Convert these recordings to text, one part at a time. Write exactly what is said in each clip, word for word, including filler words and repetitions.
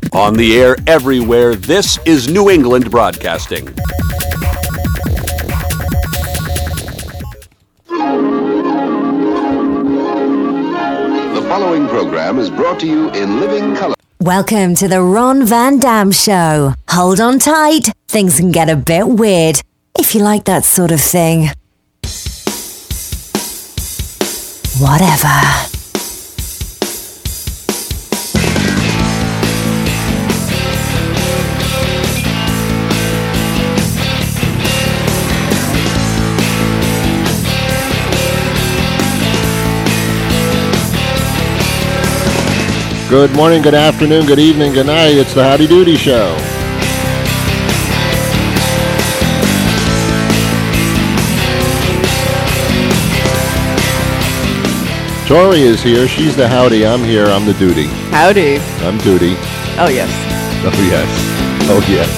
On the air everywhere, this is New England Broadcasting. The following program is brought to you in living color. Welcome to the Ron Van Dam Show. Hold on tight. Things can get a bit weird, if you like that sort of thing. Whatever. Good morning, good afternoon, good evening, good night. It's the Howdy Doody Show. Tori is here. She's the howdy. I'm here. I'm the duty. Howdy. I'm duty. Oh, yes. Oh, yes. Oh, yes.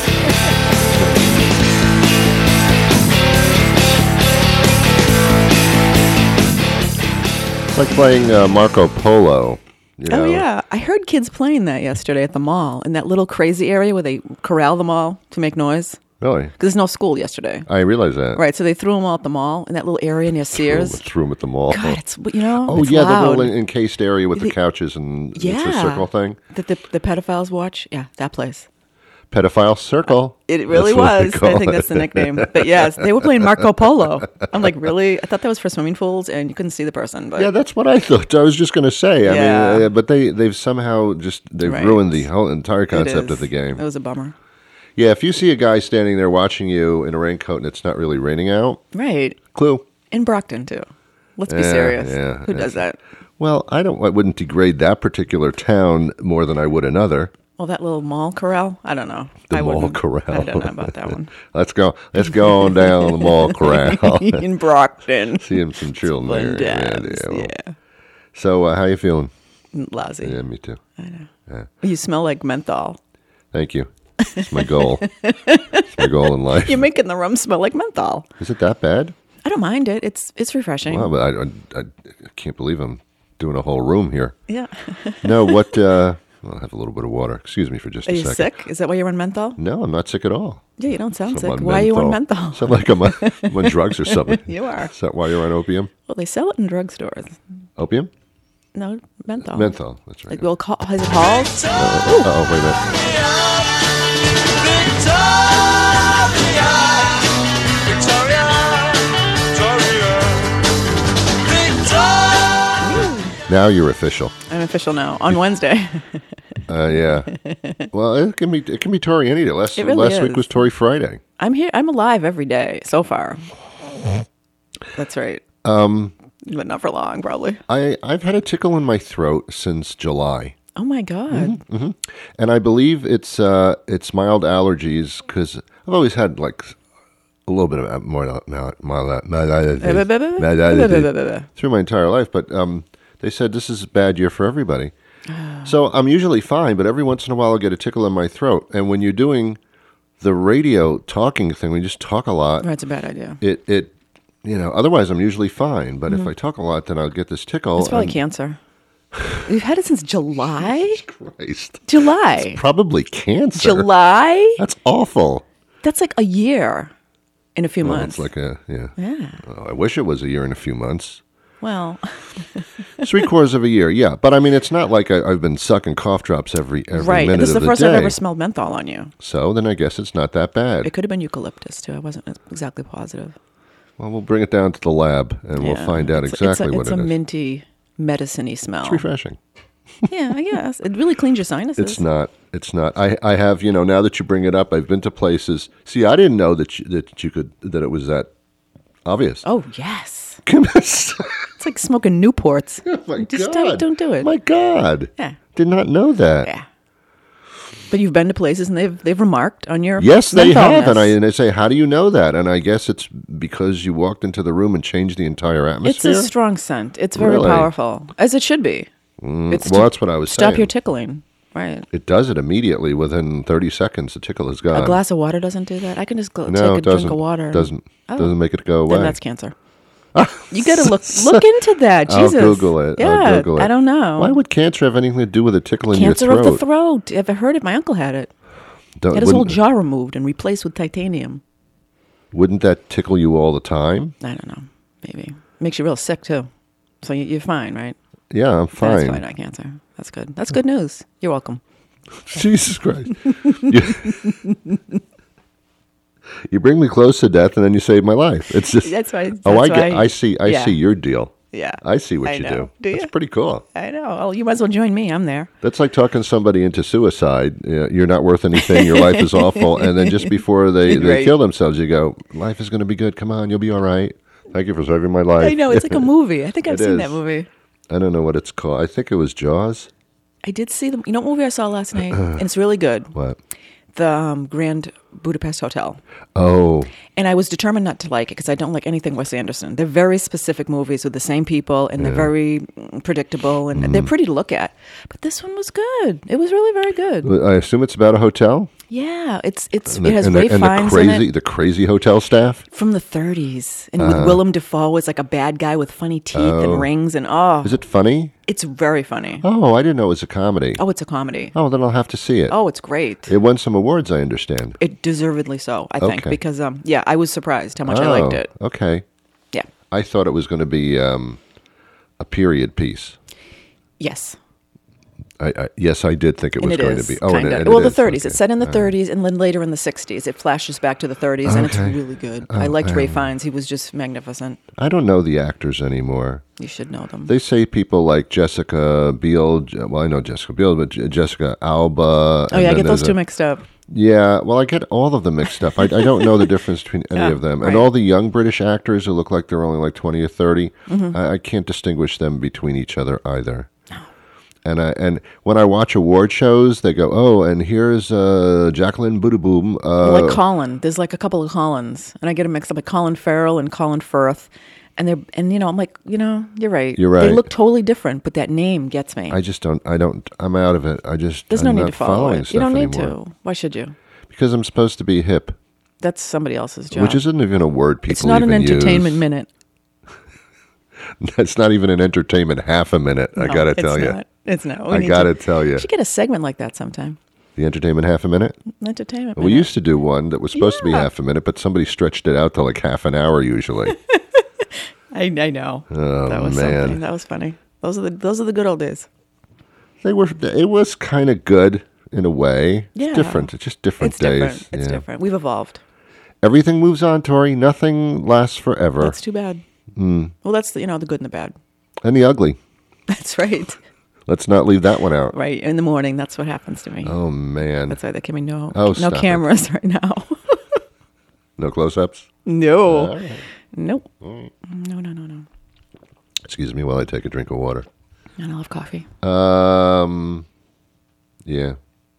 It's like playing uh, Marco Polo. You know? Oh, yeah. I heard kids playing that yesterday at the mall in that little crazy area where they corral them all to make noise. Really? Because there's no school yesterday. I realize that. Right, so they threw them all at the mall in that little area near Sears. Threw, threw them at the mall. God, it's, you know, Oh, it's yeah, loud. the little encased area with the, The- couches and Yeah. it's a circle thing. That the, the pedophiles watch. Yeah, that place. Pedophile circle. It really That's what they was. I call think it. that's the nickname. But yes, they were playing Marco Polo. I'm like, really? I thought that was for swimming pools and you couldn't see the person. But Yeah, that's what I thought. I was just going to say. I Yeah. mean, uh, but they they've somehow just they've Right. ruined the whole entire it concept is. of the game. It was a bummer. Yeah, if you see a guy standing there watching you in a raincoat and it's not really raining out, Right. clue. In Brockton, too. Let's be Yeah, serious. yeah, Who yeah. does that? Well, I don't. I wouldn't degrade that particular town more than I would another. Well, that little mall corral? I don't know. The I mall wouldn't- corral. I don't know about that one. Let's go. Let's go on down the mall corral. In Brockton. Seeing some children Glen there. Yeah, Dams, yeah, well. yeah. So, uh, how you feeling? Lousy. Yeah, me too. You smell like menthol. Thank you. It's my goal. It's my goal in life. You're making the room smell like menthol. Is it that bad? I don't mind it. It's it's refreshing. Wow, but I, I, I can't believe I'm doing a whole room here. Yeah. No, what? Uh, I'll have a little bit of water. Excuse me for just Are a you second. sick? Is that why you're on menthol? No, I'm not sick at all. Yeah, you don't sound So I'm sick. on Why are you on menthol? Sound like I'm on, I'm on drugs or something. You are. Is that why you're on opium? Well, they sell it in drugstores. Opium? No, menthol. Menthol. That's right. Like, we'll call, is it called? Uh oh, wait a minute. Now you're official. I'm official now. On Wednesday. Uh, yeah. Well, it can be it can be Tori any day. Last It really last week is. was Tori Friday. I'm here. I'm alive every day so far. That's right. Um, but not for long, probably. I I've had a tickle in my throat since July. Oh my god. And I believe it's uh, it's mild allergies because I've always had like a little bit of mild mild mild mild allergies through my entire life. But um, they said this is a bad year for everybody. So I'm usually fine, but every once in a while I'll get a tickle in my throat. And when you're doing the radio talking thing, when you just talk a lot, That's a bad idea. it it you know. Otherwise, I'm usually fine. But if I talk a lot, then I'll get this tickle. It's probably and- cancer. You've had it since July? Christ. July. Probably cancer. July? That's awful. That's like a year in a few Well, months. it's like a yeah. yeah. Oh, I wish it was a year and a few months. Well, Three quarters of a year, yeah. But I mean, it's not like I, I've been sucking cough drops every every right. minute This is of the the first day. I've ever smelled menthol on you. So then I guess it's not that bad. It could have been eucalyptus too. I wasn't exactly positive. Well, we'll bring it down to the lab and we'll Yeah. find out It's- exactly it's a, what it's it a is. minty, medicine-y smell. It's refreshing. Yeah, I guess. It really cleans your sinuses. It's not. It's not. I, I have, you know, now that you bring it up, I've been to places. See, I didn't know that you, that you could, that it was that obvious. Oh, yes. Goodness. It's like smoking Newports. Oh, my Just God. don't, don't do it. My God. Yeah. Did not know that. Yeah. But you've been to places and they've they've remarked on your Yes, they have. And, I, mentholness. and they say, how do you know that? And I guess it's because you walked into the room and changed the entire It's atmosphere. a strong scent. It's very Really? powerful, as it should be. It's well, to that's what I was stop saying. your tickling. Right. It does it immediately. Within thirty seconds, the tickle is gone. A glass of water doesn't do that. I can just go no, take a it doesn't. drink of water. and- Doesn't Oh. doesn't make it go away. Then that's cancer. You got to look look into that. Jesus. I'll Google it. Yeah, I'll Google it. I don't know. Why would cancer have anything to do with a tickle in Cancer your throat? of the throat. Ever heard it? My uncle had it. Don't- He had his whole wouldn't- jaw removed and replaced with titanium. Wouldn't that tickle you all the time? I don't know. Maybe. Makes you real sick, too. So you- you're fine, right? Yeah, I'm That's fine. probably not cancer. That's good. That's good news. You're welcome. Jesus Christ. you, you bring me close to death and then you save my life. It's just That's why. Oh, I that's get why- I see I yeah. see your deal. Yeah. I see what I you know. do. Do That's you? pretty cool. I know. Oh, you might as well join me. I'm there. That's like talking somebody into suicide. You know, you're not worth anything. Your life is awful. And then just before they, they Right. kill themselves, you go, life is going to be good. Come on, you'll be all right. Thank you for saving my life. I know. It's like a movie. I think I've It seen is. that movie. I don't know what it's called. I think it was Jaws. I did see the. You know what movie I saw last night? And it's really good. What? The um, Grand Budapest Hotel. Oh, And I was determined not to like it because I don't like anything Wes Anderson. They're very specific movies with the same people, and they're very mm, predictable, and Mm. they're pretty to look at. But this one was good. It was really very good. I assume it's about a hotel. Yeah, it's it's And it the, has and the, Ray and the Fiennes crazy, in it the crazy hotel staff. from the thirties, and Uh-huh. with Willem Dafoe as like a bad guy with funny teeth Oh. and rings, and oh, Is it funny? it's very funny. Oh, I didn't know it was a comedy. Oh, it's a comedy. Oh, then I'll have to see it. Oh, it's great. It won some awards, I understand. It deservedly so, I think, Okay. because um, yeah, I was surprised how much I Oh, liked it. Okay. Yeah. I thought it was going to be um, a period piece. Yes. I, I, yes, I did think it And was it going is, to be. Oh, kind and, of. and Well, it the is. thirties. Okay. It's set in the All right. thirties, and then later in the sixties. It flashes back to the thirties, and it's Okay. really good. Oh, I liked Ray wow. Fiennes. He was just magnificent. I don't know the actors anymore. You should know them. They say people like Jessica Biel. Well, I know Jessica Biel, but J- Jessica Alba. oh, and yeah, I then get those there's two a- mixed up. Yeah, well, I get all of them mixed up. I, I don't know the difference between any Yeah, of them. And right. all the young British actors who look like they're only like twenty or thirty, Mm-hmm. I, I can't distinguish them between each other either. And I, and when I watch award shows, they go, oh, and here's uh, Jacqueline Boodaboom. Uh, like Colin. There's like a couple of Collins, and I get them mixed up, like Colin Farrell and Colin Firth. And they're and you know I'm like you know you're right. You're They right. look totally different, but that name gets me. I just don't, I don't, I'm out of it. I just, There's I'm no need not to follow following it. You stuff don't need anymore. to. Why should you? Because I'm supposed to be hip, That's somebody else's job. which isn't even a word people it's not an even entertainment use. minute. It's not even an entertainment half a minute, I No, got to it's tell you. not. It's not. We I need got to to tell you. We should get a segment like that sometime. The entertainment half a minute? Entertainment. We minute. used to do one that was supposed to be Yeah. half a minute, but somebody stretched it out to like half an hour usually. I, I know. Oh, that was man. something. That was funny. Those are the those are the good old days. They were. It was kind of good in a way. Yeah. It's different. It's just different It's days. different. It's Yeah. different. We've evolved. Everything moves on, Tori. Nothing lasts forever. That's too bad. Mm. Well, that's the, you know the good and the bad. And the ugly. That's right. Let's not leave that one out. Right in the morning, that's what happens to me. Oh man. That's why there can be no Oh, no stop it. cameras right now. No close-ups. no. All right. Nope. No, no, no, no. Excuse me while I take a drink of water. And I'll have coffee. Um. Yeah.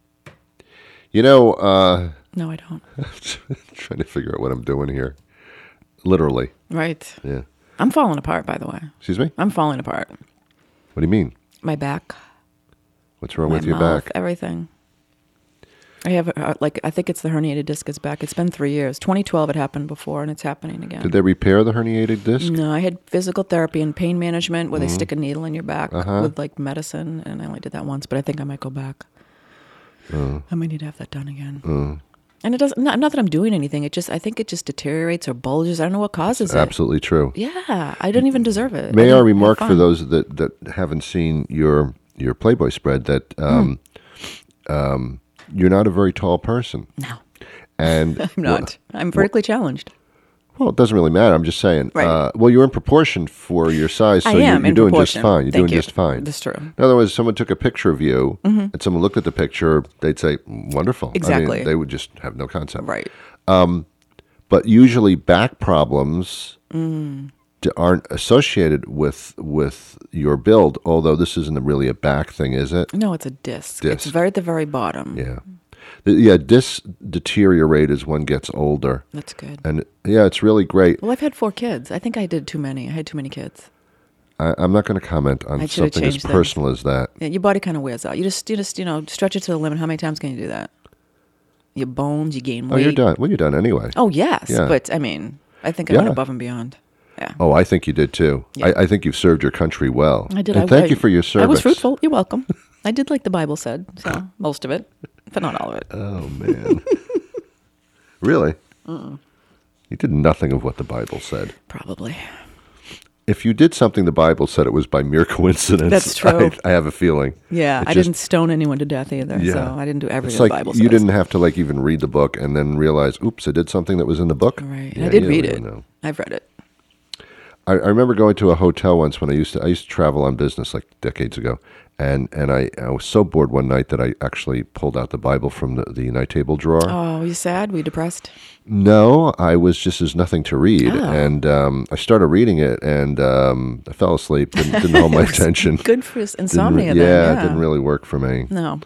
You know. uh No, I don't. trying to figure out what I'm doing here. Literally. Right. Yeah. I'm falling apart, by the way. Excuse me? I'm falling apart. What do you mean? My back. What's wrong my with your mouth, back? everything. I have, uh, like, I think it's the herniated disc is back. It's been three years. twenty twelve it happened before, and it's happening again. Did they repair the herniated disc? No, I had physical therapy and pain management where they stick a needle in your back Mm-hmm. Uh-huh. with, like, medicine, and I only did that once, but I think I might go back. Uh. I might need to have that done again. And it doesn't, not, not that I'm doing anything. It just, I think it just deteriorates or bulges. I don't know what causes it. Absolutely true. Yeah, I don't even deserve it. May I, didn't remark have for fun. those that, that haven't seen your your Playboy spread that um, um, you're not a very tall person. No, And I'm not. I'm vertically challenged. Well, it doesn't really matter. I'm just saying. Right. Uh, well, you're in proportion for your size, so I you're, am you're in doing proportion. just fine. You're Thank doing you. just fine. That's true. In other words, someone took a picture of you, and someone looked at the picture, they'd say, "Wonderful." I mean, Exactly. they would just have no concept. Right. But usually, back problems Mm. d- aren't associated with with your build. Although this isn't really a back thing, is it? No, it's a disc. Disc. It's very at the very bottom. Yeah. The- Yeah, discs deteriorate as one gets older, That's good. and yeah, it's really great. Well, I've had four kids. I think I did too many. I had too many kids. I, I'm not going to comment on I should've something as changed things. personal as that. Yeah, your body kind of wears out. You just, you just, you know, stretch it to the limit. How many times can you do that? Your bones, you gain Oh, weight. you're done. Well, you're done anyway. Oh, yes. Yeah. But, I mean, I think I Yeah. went above and beyond. Yeah. Oh, I think you did too. Yeah. I, I think you've served your country well. I did. And I, thank I, you for your service. I was fruitful. You're welcome. I did like the Bible said, so most of it, but not all of it. Oh, man. Really? Mm-mm. You did nothing of what the Bible said. Probably. If you did something the Bible said, it was by mere coincidence. That's true. I, I have a feeling. Yeah, It I just- didn't stone anyone to death either, Yeah. so I didn't do everything It's like the Bible you says. didn't have to like even read the book and then realize, oops, I did something that was in the book. Right. Yeah, I did you read don't it. even know. I've read it. I, I remember going to a hotel once when I used to I used to travel on business like decades ago, and and I, I was so bored one night that I actually pulled out the Bible from the, the night table drawer. Oh, you sad? Were you depressed? No, I was just there's nothing to read, Oh. and um, I started reading it, and um, I fell asleep. Didn't, didn't hold my It was attention. Good for Didn't re- insomnia. yeah, then, yeah, it didn't really work for me. No.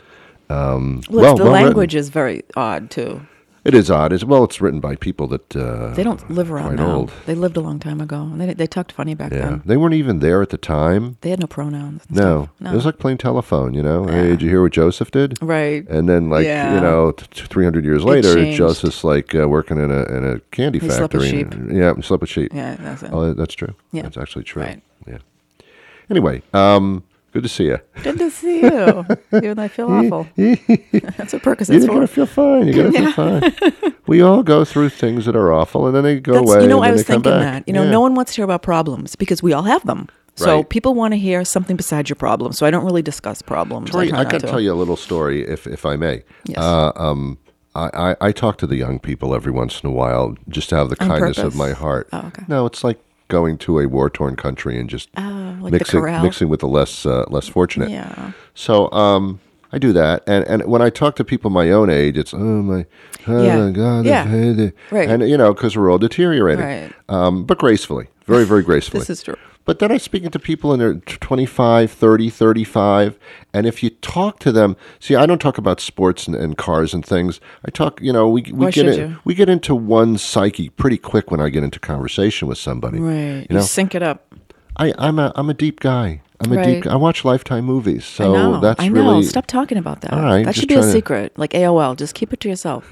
Um, Well, well, it's- the well written. language is very odd too. It is odd. It's, well, it's written by people that uh, They don't live around quite now. old. They lived a long time ago, and they they talked funny back Yeah, then. they weren't even there at the time. They had no pronouns. and No. stuff. no. It was like playing telephone, you know. Hey, Yeah. did you hear what Joseph did? Right. And then, like Yeah. you know, t- t- three hundred years It later, changed. Joseph's like uh, working in a in a candy He slept factory. with and- yeah, he slept with sheep. Yeah, that's it. Oh, that's true. Yeah. That's actually true. Right. Yeah. Anyway, um, good to see you. Good to see you. Even though I feel awful. That's what Percocet's You're for. gonna feel fine. You're gonna feel fine. We all go through things that are awful, and then they go That's, away. you know, and I then was they come thinking back. that. You know, Yeah. no one wants to hear about problems because we all have them. So Right. people want to hear something besides your problem. So I don't really discuss problems. Tori, try I not can to. tell you a little story, if if I may. Yes. Uh, um, I, I, I talk to the young people every once in a while just to have the On kindness of purpose? my heart. Oh, okay. No, it's like going to a war-torn country and just Oh, like the mixing corral? mixing with the less uh, less fortunate. Yeah. So um, I do that, and and when I talk to people my own age, it's oh my, oh Yeah. my God, Yeah. hey, the-" Right. and you know because we're all deteriorating, Right. um, but gracefully, very very gracefully. This is true. But then I'm speaking to people in their twenty-five, thirty, thirty-five, and if you talk to them, see, I don't talk about sports and, and cars and things. I talk, you know, we we Why get should in, you? we get into one psyche pretty quick when I get into conversation with somebody. Right. You know, You sync it up. I, I'm a I'm a deep guy. I'm a Right. deep. I watch Lifetime movies, so I know. that's I know. really Stop talking about that. All right, that just should be a trying to- secret, like A O L. Just keep it to yourself.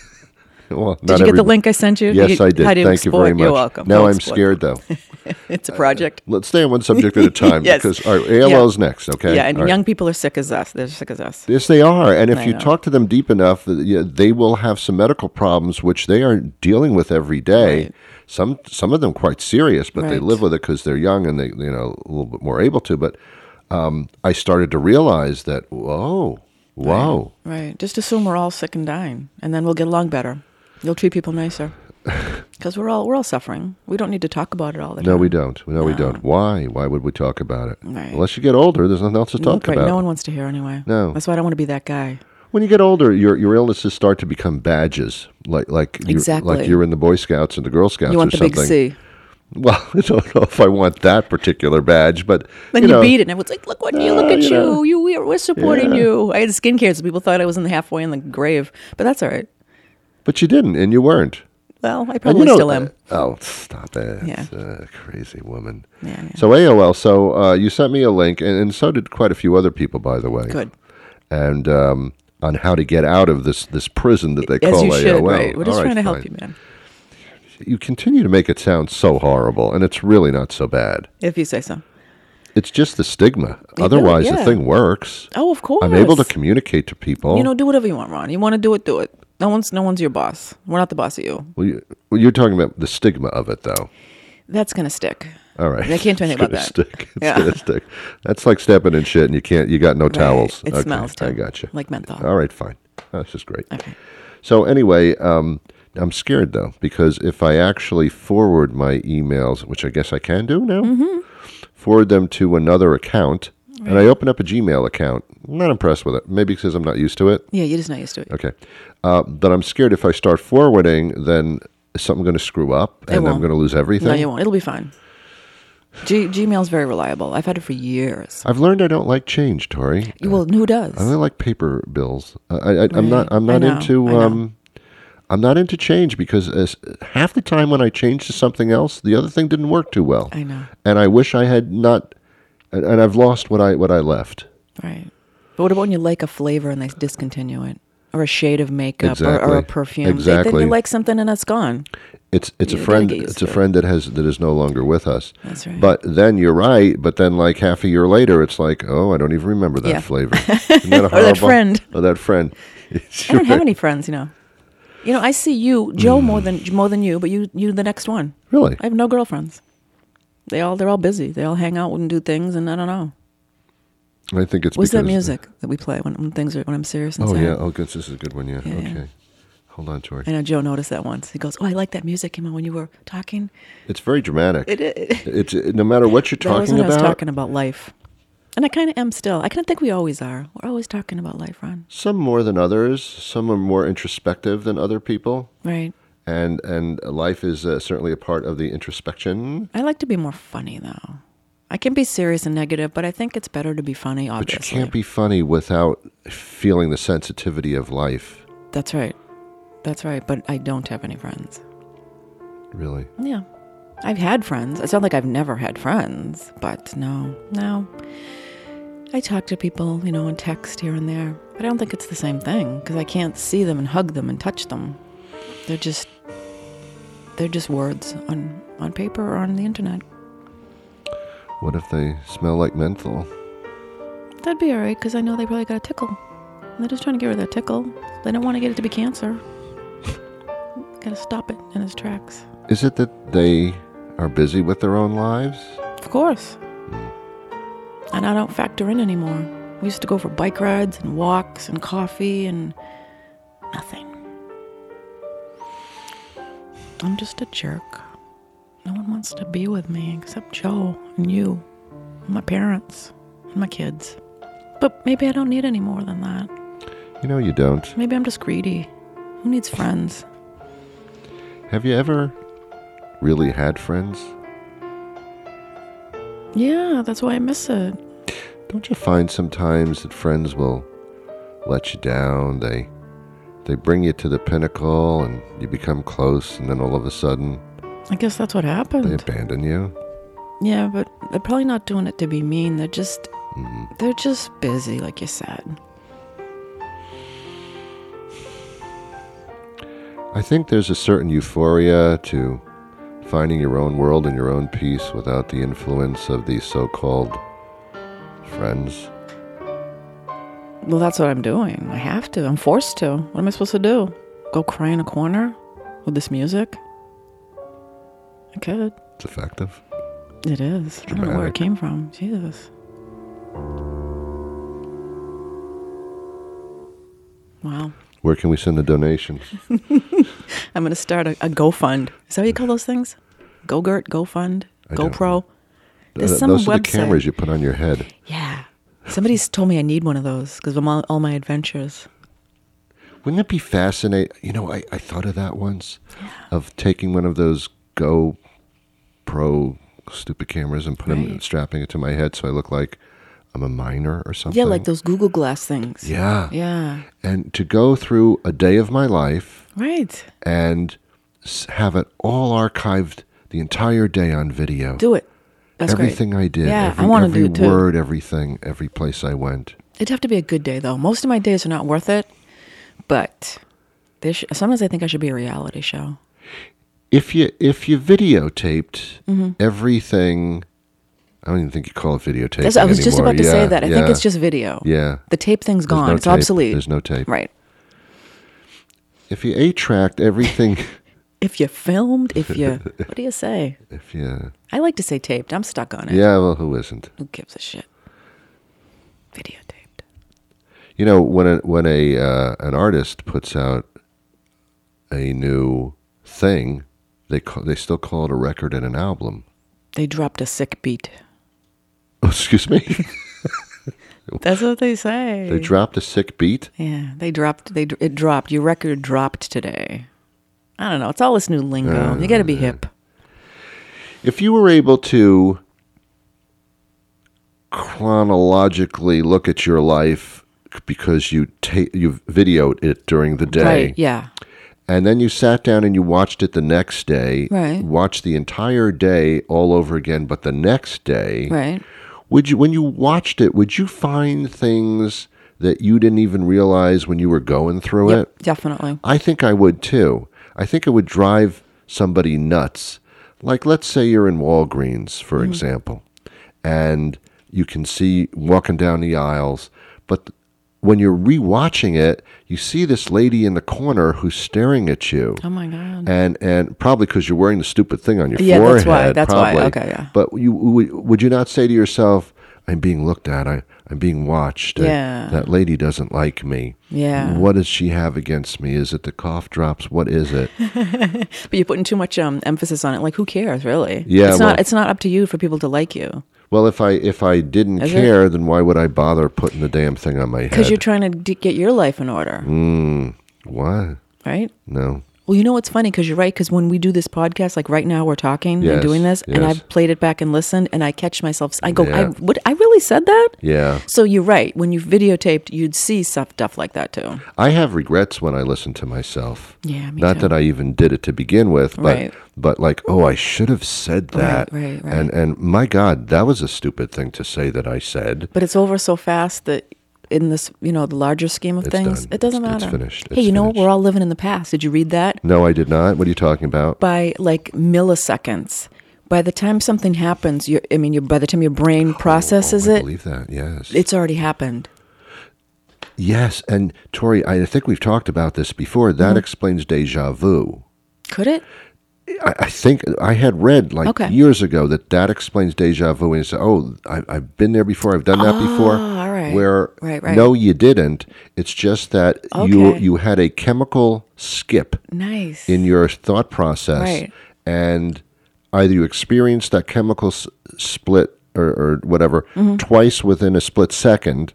well. Did you get the link I sent you? Yes, You- I did. how do you Thank you export? very much. You're welcome. Now Don't I'm export. scared though. It's a project. Let's stay on one subject at a time Yes. because all right, A O L is next. Okay. Yeah, and All right. young people are sick as us. They're sick as us. Yes, they are. And if I you know. talk to them deep enough, th- yeah, they will have some medical problems which they are dealing with every day. Right. Some some of them quite serious, but they Right. live with it because they're young and they you know a little bit more able to. But um, I started to realize that whoa, whoa, Right. Just assume we're all sick and dying, and then we'll get along better. You'll treat people nicer. Because we're all we're all suffering. We don't need to talk about it all the time. no, we don't. No, we No. don't. Why? Why would we talk about it? Right. Unless you get older, there's nothing else to talk Right. about. No one wants to hear anyway. No. That's why I don't want to be that guy. When you get older, your your illnesses start to become badges, like like you're, Exactly. like you're in the Boy Scouts and the Girl Scouts You want or the big something. C. Well, I don't know if I want that particular badge, but Then you you, know, beat it, and everyone's like, "Look what you look Uh, at you you! know. You we're, we're supporting Yeah. you." I had skin cancer. People thought I was in the halfway in the grave, but that's all right. But you didn't, and you weren't. Well, I And probably you know, still am. uh, oh, stop it! Yeah. Uh, crazy woman. Yeah, yeah. So A O L. So uh, you sent me a link, and, and so did quite a few other people, by the way. Good. And um, on how to get out of this this prison that they As call you A O L. should, right? We're just All right, trying to help fine. you, man. You continue to make it sound so horrible, and it's really not so bad. If you say so. It's just the stigma. You Otherwise, do, the yeah. thing works. Oh, of course. I'm able to communicate to people. You know, do whatever you want, Ron. You want to do it, do it. No one's no one's your boss. We're not the boss of you. Well, you, well, you're talking about the stigma of it, though. That's gonna stick. All right. I can't do anything It's about gonna that. Stick. It's Yeah. gonna stick. That's like stepping in shit and you can't. You got no towels. It Okay, smells too. I got you. Like menthol. All right, fine. That's just great. Okay. So anyway, um, I'm scared though because if I actually forward my emails, which I guess I can do now, Mm-hmm. forward them to another account, and I open up a Gmail account. I'm not impressed with it. Maybe because I'm not used to it. Yeah, you're just not used to it. Okay. Uh, but I'm scared if I start forwarding, then is something going to screw up It and I'm won't. going to lose everything? No, you won't. It'll be fine. G- Gmail's very reliable. I've had it for years. I've learned I don't like change, Tori. You Well, who does? I only like paper bills. I, I, I'm not. Right. I'm I not know, into. I know. Um, I'm not into change because as, half the time when I change to something else, the other thing didn't work too well. I know. And I wish I had not. And, and I've lost what I what I left. Right. But what about when you like a flavor and they discontinue it? or a shade of makeup exactly. or, or a perfume. Exactly. Then you like something and it's gone. It's it's You a gotta friend. get used It's a to it. friend that has that is no longer with us. That's right. But then you're right. But then, like half a year later, it's like, oh, I don't even remember that Yeah. flavor. Isn't that Or that horrible? friend. Oh, that friend. I don't have any friends, you know. You know, I see you, Joe, more than more than you, but you you the next one. Really? I have no girlfriends. They all they're all busy. They all hang out and do things, and I don't know. I think it's What's that because- music that we play when, when things are when I'm serious and Oh sad? yeah. Oh, good. This is a good one. Yeah. Yeah, okay. yeah. Hold on, Tori. I know Joe noticed that once. He goes, "Oh, I like that music came on when you were talking." It's very dramatic. It is. It's no matter what you're That was talking when I was about. talking about life, and I kind of am still. I kind of think we always are. We're always talking about life, Ron. Some more than others. Some are more introspective than other people. Right. And and life is uh, certainly a part of the introspection. I like to be more funny, though. I can be serious and negative, but I think it's better to be funny, But you obviously. can't be funny without feeling the sensitivity of life. That's right. That's right. But I don't have any friends. Really. Yeah. I've had friends. It's not like I've never had friends, but no, no. I talk to people, you know, and text here and there, but I don't think it's the same thing because I can't see them and hug them and touch them. They're just, they're just words on, on paper or on the internet. What if they smell like menthol? That'd be all right because I know they probably got a tickle. They're just trying to get rid of that tickle. They don't want to get it to be cancer. Gotta stop it in its tracks. Is it that they are busy with their own lives? Of course. And I don't factor in anymore. We used to go for bike rides and walks and coffee and nothing. I'm just a jerk. No one wants to be with me except Joe and you and my parents and my kids. But maybe I don't need any more than that. You know you don't. Maybe I'm just greedy. Who needs friends? Have you ever really had friends? Yeah, that's why I miss it. Don't you find sometimes that friends will let you down? They they bring you to the pinnacle and you become close, and then all of a sudden I guess that's what they happened. abandon you. Yeah, but they're probably not doing it to be mean. They're just they're just busy, like you said. I think there's a certain euphoria to finding your own world and your own peace without the influence of these so-called friends. Well, that's what I'm doing. I have to. I'm forced to. What am I supposed to do? Go cry in a corner with this music? I could. It's effective. It is. I don't know where dramatic. it came from. Jesus. Wow. Where can we send the donations? I'm going to start a, a GoFund. Is that what you call those things? GoGurt, GoFund, I don't GoPro? There's Uh, some Those are the website. cameras you put on your head. Yeah. Somebody's told me I need one of those because of all, all my adventures. Wouldn't it be fascinating? You know, I, I thought of that once, of taking one of those GoPro stupid cameras and putting Right. strapping it to my head so I look like I'm a miner or something. Yeah, like those Google Glass things. Yeah. Yeah. And to go through a day of my life Right. and s- have it all archived the entire day on video. Do it. That's everything great. I did. Yeah, every, I want to every do it too. word, everything, every place I went. It'd have to be a good day, though. Most of my days are not worth it, but there sh- sometimes I think I should be a reality show. If you if you videotaped Mm-hmm. everything, I don't even think you call it videotaping That's, I was just anymore. about to Yeah, say that. I think yeah, it's just video. yeah. The tape thing's There's gone. no it's tape. obsolete. There's no tape. Right. If you eight-tracked everything, If you filmed, if you, what do you say? if you, I like to say taped. I'm stuck on it. yeah, well, who isn't? Who gives a shit? Videotaped. You know, when a when a uh, an artist puts out a new thing, they call, they still call it a record and an album. They dropped a sick beat. Oh, excuse me. That's what they say. They dropped a sick beat. Yeah, they dropped. They it dropped. Your record dropped today. I don't know. It's all this new lingo. You got to be hip. If you were able to chronologically look at your life because you ta- you videoed it during the day, Right? Yeah. and then you sat down and you watched it the next day, Right. watched the entire day all over again, but the next day, Right. would you, when you watched it, would you find things that you didn't even realize when you were going through Yep, it? definitely. I think I would too. I think it would drive somebody nuts. Like, let's say you're in Walgreens, for Mm-hmm. example, and you can see walking down the aisles, but when you're rewatching it, you see this lady in the corner who's staring at you. Oh my God. And and probably because you're wearing the stupid thing on your Yeah, forehead. that's why. That's why. probably. Okay, yeah. But you would, would you not say to yourself, I'm being looked at, I, I'm being watched. I- Yeah. that lady doesn't like me. Yeah. What does she have against me? Is it the cough drops? What is it? But you're putting too much um, emphasis on it. Like, who cares, really? Yeah, It's well- not. It's not up to you for people to like you. Well, if I if I didn't Is it? care, then why would I bother putting the damn thing on my head? Because you're trying to d- get your life in order, Mm, what? right? No. Well, you know what's funny? Because you're right. Because when we do this podcast, like right now, we're talking Yes, and doing this, and yes. I've played it back and listened, and I catch myself. I go, I Yeah. what? I really said that? Yeah. So you're right. When you videotaped, you'd see stuff, stuff like that too. I have regrets when I listen to myself. Yeah, me Not too. that I even did it to begin with, but Right. but like, oh, I should have said that. right, right. And and my God, that was a stupid thing to say that I said. But it's over so fast that in this, you know, the larger scheme of It's things, done. it doesn't It's- it's matter. finished. Hey, It's you know what? finished. We're all living in the past. Did you read that? No, I did not. What are you talking about? By like milliseconds. By the time something happens, you I mean, you by the time your brain processes oh, I it, believe that. Yes. it's already happened. yes, and Tori, I think we've talked about this before. That Mm-hmm. explains deja vu. Could it? I, I think I had read like Okay. years ago that that explains deja vu. And you say, oh, I, I've been there before. I've done that before. Oh, all right. Where Right, right. no, you didn't. It's just that you Okay. you had a chemical skip Nice. in your thought process, Right. and either you experienced that chemical s- split or, or whatever Mm-hmm. twice within a split second,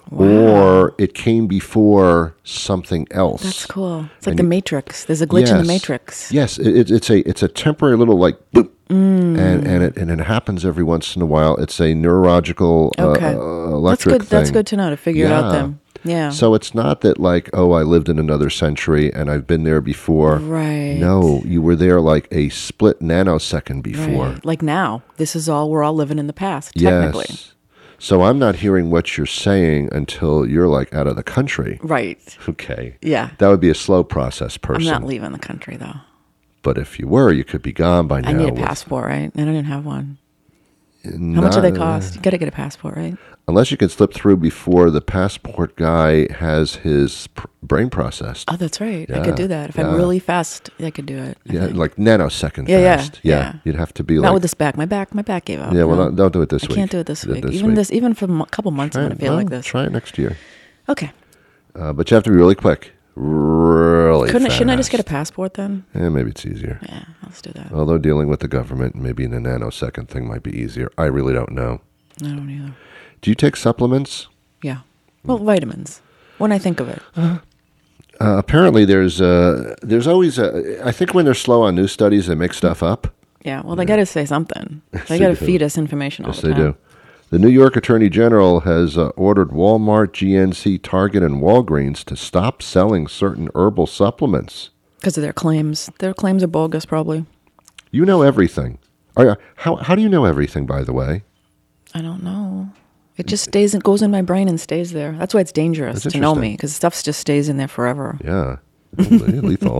or it came before something else. That's cool. It's like And the you- Matrix. There's a glitch in the Yes. Matrix. Yes, it, it- it's a it's a temporary little like boop, Mm. and and it and it happens every once in a while. It's a neurological uh, Okay. uh, That's electric good. That's thing. good to know to figure it out Yeah. then. Yeah. So it's not that like, oh, I lived in another century and I've been there before. Right. No, you were there like a split nanosecond before. Right. Like now, this is all we're all living in the past. Technically. Yes. So I'm not hearing what you're saying until you're like out of the country. Right. Okay. Yeah. That would be a slow process I'm person. not leaving the country though. But if you were, you could be gone by now. I need a with- passport, right? And I didn't have one. How much do they Not- cost? You got to get a passport, right? Unless you can slip through before the passport guy has his pr- brain processed. Oh, that's right. I Yeah, could do that. If yeah. I'm really fast, I could do it. I Yeah, think. like nanosecond Yeah, yeah, fast. Yeah, yeah. you'd have to be Not like. with this back. My back, my back gave out. yeah, well, No. don't, don't do it this I week. can't do it this Do week. even week. this, even for a couple months, Try I'm it- gonna feel well, like this. Try it next year. Okay. Uh, but you have to be really quick. Really Couldn't shouldn't I just get a fast. passport then? Eh, maybe it's easier. Yeah, let's do that. Although dealing with the government, maybe in a nanosecond thing might be easier. I really don't know. I don't either. Do you take supplements? Yeah. Well, vitamins. When I think of it. Uh, apparently, there's uh, there's always a. I think when they're slow on new studies, they make stuff up. Yeah. Well, they got to say something. Yes, They they got to do. feed us information all Yes, the they time. do. The New York Attorney General has uh, ordered Walmart, G N C, Target, and Walgreens to stop selling certain herbal supplements. Because of their claims. Their claims are bogus, probably. You know everything. Are, how how do you know everything? By the way, I don't know. It just stays. It goes in my brain and stays there. That's why it's dangerous That's to know interesting. me, because stuff just stays in there forever. yeah, lethal.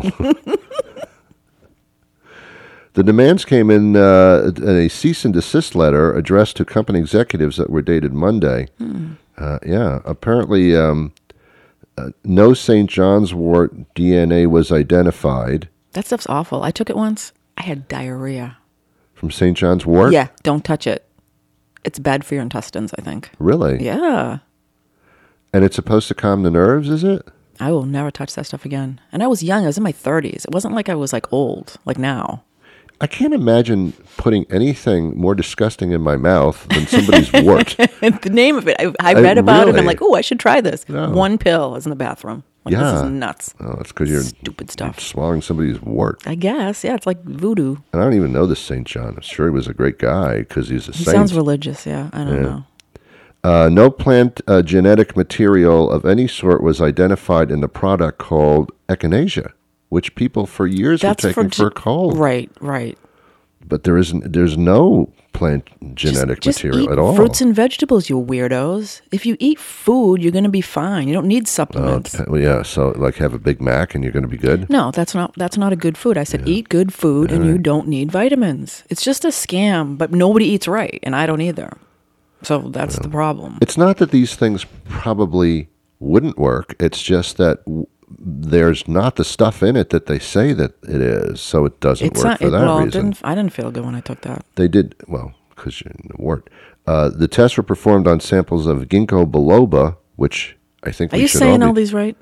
The demands came in uh, in a cease and desist letter addressed to company executives that were dated Monday. Hmm. Uh, yeah, apparently um, uh, no Saint John's wort D N A was identified That stuff's awful. I took it once. I had diarrhea. from Saint John's wort. Yeah, don't touch it. It's bad for your intestines, I think. Really? Yeah. And it's supposed to calm the nerves, is it? I will never touch that stuff again. And I was young. I was in my thirties. It wasn't like I was like old, like now. I can't imagine putting anything more disgusting in my mouth than somebody's wart. The name of it, I, I I- read about it. And I'm really? like, oh, I should try this. No. One pill is in the bathroom. Like, Yeah. This is nuts. Oh, that's because you're Stupid stuff. swallowing somebody's wart. I guess. Yeah, it's like voodoo. And I don't even know this Saint John. I'm sure he was a great guy because he's a He saint. sounds religious. Yeah, I don't Yeah. know. Uh, no plant uh, genetic material of any sort was identified in the product called echinacea, which people for years That's were taking for for, ge- a cold. Right, right. but there isn't. There's no plant genetic just, just material eat at all. Fruits and vegetables, you weirdos. If you eat food, you're going to be fine. You don't need Oh, supplements. dep- well, yeah. So, like, have a Big Mac and you're going to be good. No, that's not that's not a good food. I said eat good food and you don't need vitamins. It's just a scam, but nobody eats right, and I don't either. So that's the problem. It's not that these things probably wouldn't work. It's just that w- there's not the stuff in it that they say that it is, so it doesn't It's work not. for It, that well, it reason. didn't, I didn't feel good when I took that. They did, well, because you're in the wart. Uh, the tests were performed on samples of ginkgo biloba, which I think Are we you should saying all, all be, these right?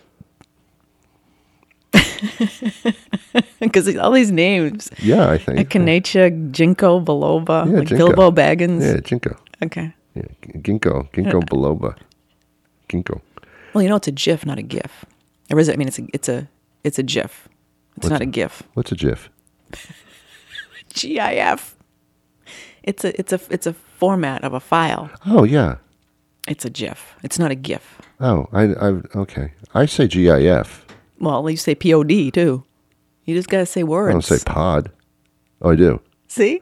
Because all these names. Yeah, I think. Echinacea, Ginkgo biloba, Yeah, like ginkgo. Bilbo Baggins. Yeah, ginkgo. Okay. Yeah, ginkgo. Ginkgo biloba. Ginkgo. Well, you know it's a GIF, not a GIF. Or is it? I mean, it's a it's a it's a GIF. It's What's not a- a GIF. What's a GIF? G I F. It's a it's a it's a format of a file. Oh, yeah. It's a GIF. It's not a GIF. Oh, I, I, okay. I say G I F. Well, you say P O D too. You just gotta say words. I don't say pod. Oh, I do. See?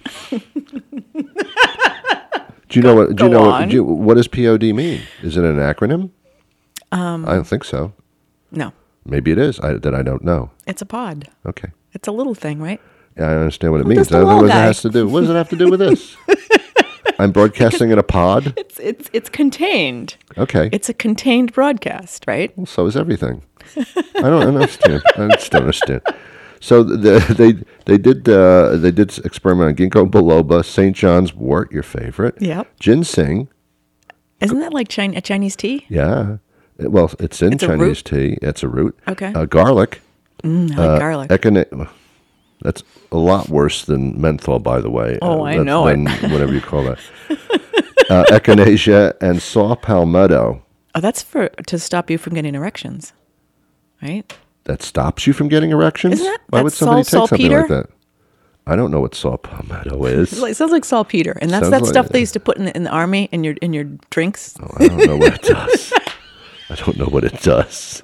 Do you know what? Do you Go know what, on. do you, what does P O D mean? Is it an acronym? Um, I don't think so. No, Maybe it is. I, that I don't know. it's a pod. Okay. It's a little thing, right? Yeah, I understand what it Well, means. just a I don't know little what it guy. has to do. What does it have to do with this? I'm broadcasting in a pod. It's it's it's contained. Okay. It's a contained broadcast, right? Well, so is everything. I don't understand. I just don't understand. So the, they they did uh, they did experiment on ginkgo biloba, Saint John's wort, your favorite. Yep. Ginseng. Isn't that like Chin- a Chinese tea? Yeah. Well, it's in It's a Chinese root? tea. It's a root. Okay. Uh, garlic. Mm, I like garlic. Echina- that's a lot worse than menthol, by the way. Oh, Uh, I that- know it. than whatever you call that. uh, echinacea and saw palmetto. Oh, that's for to stop you from getting erections, right? That stops you from getting erections? Isn't that- Why would that's somebody sal- take something saltpeter? like that? I don't know what saw palmetto is. It's like, it sounds like saltpeter, and that's Sounds that like- stuff they used to put in the, in the army in your in your drinks. Oh, I don't know what it does. I don't know what it does.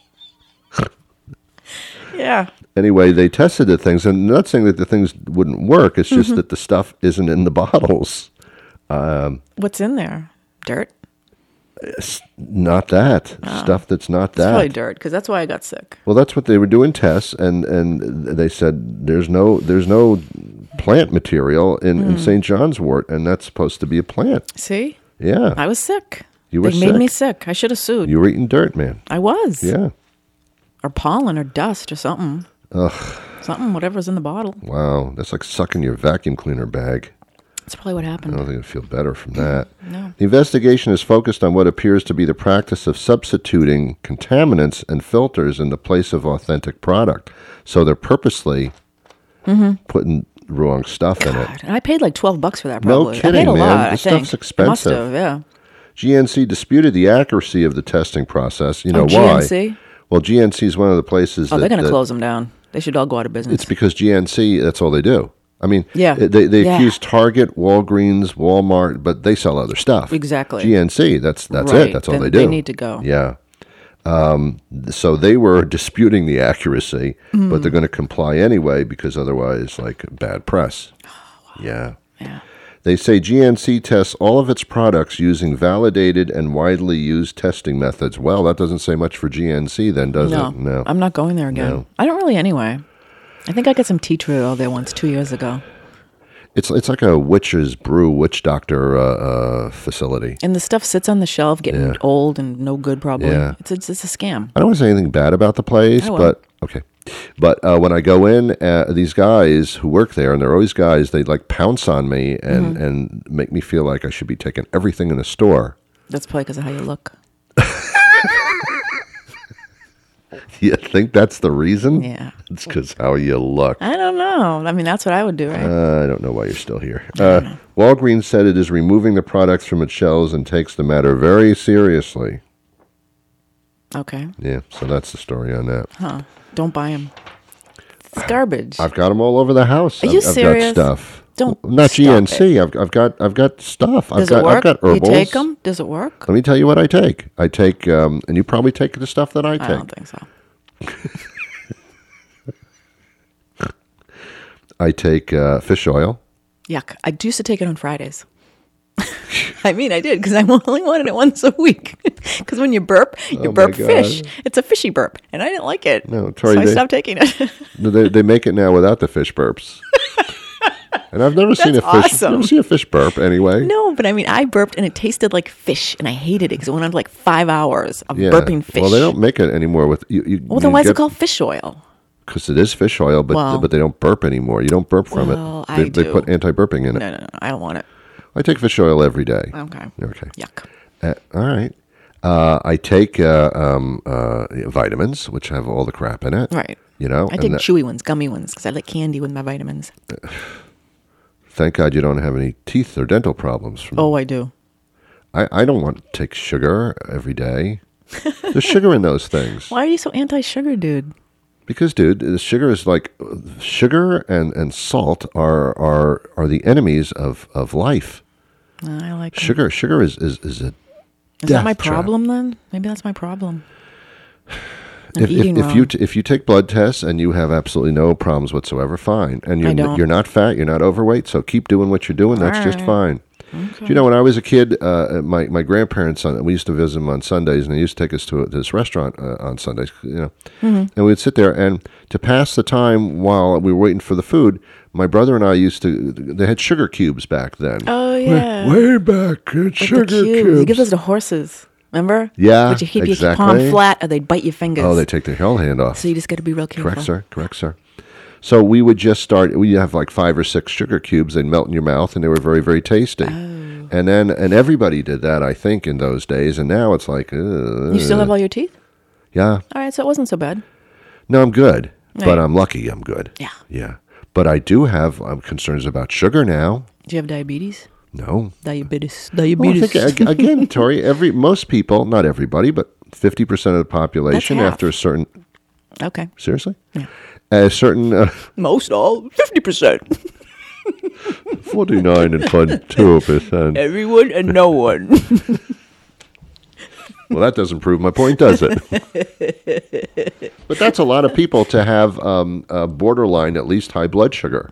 Yeah. Anyway, they tested the things, and not saying that the things wouldn't work. It's Mm-hmm. just that the stuff isn't in the bottles. What's in there? Dirt. Not that stuff that's not It's probably that. dirt because that's why I got sick. Well, that's what they were doing tests, and, and they said there's no there's no plant material in, Mm. in Saint John's wort, and that's supposed to be a plant. See, Yeah, I was sick. You were they made me sick. sick. I should have sued. you were eating dirt, man. I was. Yeah. Or pollen or dust or something. Ugh. Something, whatever's in the bottle. Wow, that's like sucking your vacuum cleaner bag. That's probably what I happened. don't think I'd feel better from that. No. The investigation is focused on what appears to be the practice of substituting contaminants and filters in the place of authentic product. So they're purposely putting wrong stuff in it. God, and I paid like twelve bucks for that. No Probably. I kidding, paid a man. lot. This I think. stuff's I must expensive. have, yeah. G N C disputed the accuracy of the testing process. You know Oh, why? G N C? Well, G N C is one of the places Oh, that, they're going to that- close them down. They should all go out of business. It's because G N C, that's all they do. I mean, Yeah. they, they Yeah. accuse Target, Walgreens, Walmart, but they sell other stuff. Exactly. G N C, that's that's Right. it. That's all Then they do. they need to go. Yeah. Um, so they were disputing the accuracy, Mm. but they're going to comply anyway because otherwise, like, bad press. Yeah. Yeah. They say G N C tests all of its products using validated and widely used testing methods. Well, that doesn't say much for G N C then, does No, it? No. I'm not going there again. No. I don't really anyway. I think I got some tea tree oil there once two years ago. It's it's like a witch's brew, witch doctor uh, uh, facility. And the stuff sits on the shelf getting Yeah. old and no good probably. Yeah. It's, it's, it's a scam. I don't want to say anything bad about the place, I won't. but okay. But uh, when I go in, uh, these guys who work there, and they're always guys, they like pounce on me and, Mm-hmm. and make me feel like I should be taking everything in the store. That's probably because of how you look. You think that's the reason? Yeah. It's because how you look. I don't know. I mean, that's what I would do, right? Uh, I don't know why you're still here. Uh, Walgreens said it is removing the products from its shelves and takes the matter very seriously. Okay. Yeah, so that's the story on that. Huh. Don't buy them. It's garbage. I've got them all over the house. Are I've, you I've serious? got stuff. Don't Not stop G N C. it. I've, I've got I've got stuff. I've Does got it work? I've got You herbals. take them? Does it work? Let me tell you what I take. I take, um, and you probably take the stuff that I I take. don't think so. I take uh, fish oil. Yuck. I used to take it on Fridays. I mean, I did because I only wanted it once a week. Because when you burp, you Oh, my burp God. fish. It's a fishy burp, and I didn't like it. No, Tori, so I they- stopped taking it. They, they make it now without the fish burps. And I've never seen a That's fish. awesome. Never seen a fish burp anyway. No, but I mean, I burped and it tasted like fish, and I hated it because it went on like five hours of Yeah. burping fish. Well, they don't make it anymore with you. you Well, then why is it called fish oil? Because it is fish oil, but Well- but they don't burp anymore. You don't burp from Well, it. I They, they do. put anti-burping in it. No, no, no. I don't want it. I take fish oil every day. Okay. Okay. Yuck. Uh, all right. Uh, I take uh, um, uh, vitamins, which have all the crap in it. Right. You know. I and take that- chewy ones, gummy ones, because I like candy with my vitamins. Thank God you don't have any teeth or dental problems. From Oh, I do. I, I don't want to take sugar every day. There's sugar in those things. Why are you so anti-sugar, dude? Because, dude, the sugar is like sugar and, and salt are are are the enemies of, of life. Uh, I like 'em. Sugar sugar is is, is a Is that my death trap. problem then? Maybe that's my problem. I'm If, if, eating if wrong. you t- if you take blood tests and you have absolutely no problems whatsoever, fine. And you're I don't. you're not fat, you're not overweight, so keep doing what you're doing. That's just Alright. fine. Do you know, when I was a kid, uh, my my grandparents, uh, we used to visit them on Sundays, and they used to take us to this restaurant uh, on Sundays. You know, Mm-hmm. and we'd sit there, and to pass the time while we were waiting for the food, my brother and I used to. They had sugar cubes back then. Oh, yeah. way, way back, uh, Like sugar the cubes. cubes. You give those to horses. Remember? Yeah, But you keep your exactly. palm flat or they'd bite your fingers. Oh, they take their hell hand off. So you just got to be real careful. Correct, sir. Correct, sir. So we would just start. We have like five or six sugar cubes. They'd melt in your mouth, and they were very, very tasty. Oh. And then, and everybody did that, I think, in those days. And now it's like, uh, You still have all your teeth? yeah. All right, so it wasn't so bad. No, I'm good, but Right. I'm lucky. I'm good. Yeah. Yeah. But I do have um, concerns about sugar now. Do you have diabetes? No. Diabetes. Well, I Diabetes. think, ag- again, Tori, every most people, not everybody, but fifty percent of the population half. after a certain, Okay. seriously? Yeah. A certain uh, Most all. fifty percent. forty-nine and point two percent. Everyone and no one. Well, that doesn't prove my point, does it? But that's a lot of people to have um, uh, borderline, at least high blood sugar.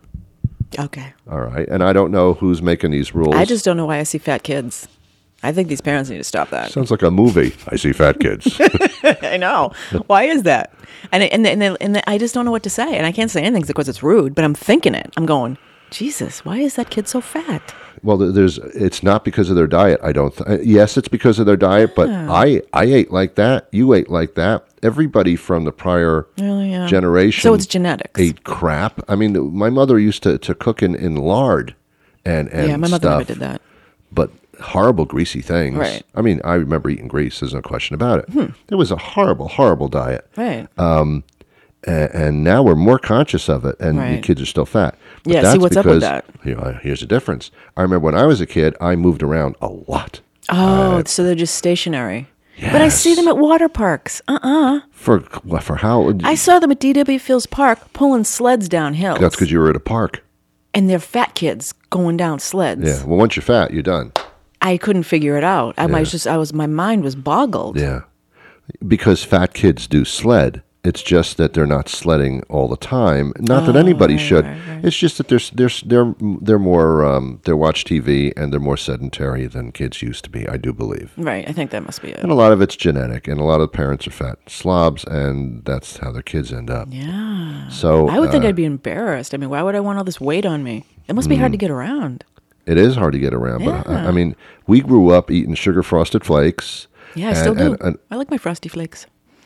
Okay. All right. And I don't know who's making these rules. I just don't know why I see fat kids. I think these parents need to stop that. Sounds like a movie. I see fat kids. I know. Why is that? And and and, and, and I just don't know what to say. And I can't say anything because it's rude. But I'm thinking it. I'm going, Jesus, why is that kid so fat? Well, th- there's. It's not because of their diet. I don't. Th- uh, yes, it's because of their diet. But I, I ate like that. You ate like that. Everybody from the prior Really, yeah. generation. So it's genetics. Ate crap. I mean, my mother used to, to cook in, in lard, and and yeah, my mother stuff, never did that. But horrible greasy things. Right. I mean, I remember eating grease. There's no question about it. It was a horrible, horrible diet. Right. and, and now we're more conscious of it, and the Right. kids are still fat. But Yeah, see, that's what's up with because, that? You know, here's the difference. I remember when I was a kid, I moved around a lot. Oh, so they're just stationary. But I see Yes. them at water parks. Uh-uh. For for how? I saw them at D W Fields Park pulling sleds down hills. That's because you were at a park. And they're fat kids going down sleds. Yeah. Well, once you're fat, you're done. I couldn't figure it out. I Yeah. was just, I was, my mind was boggled. Yeah. Because fat kids do sled. It's just that they're not sledding all the time. Not that anybody should. It's just that they're they're they're they're more um, they watch T V and they're more sedentary than kids used to be. I do believe. Right. I think that must be it. And a lot of it's genetic, and a lot of parents are fat slobs, and that's how their kids end up. Yeah. So I would think uh, I'd be embarrassed. I mean, why would I want all this weight on me? It must be hard to Mm. get around. it is hard to get around. But I, Yeah. I mean, we grew up eating sugar frosted flakes. Yeah, I still and- do. and- and- I like my Frosty Flakes.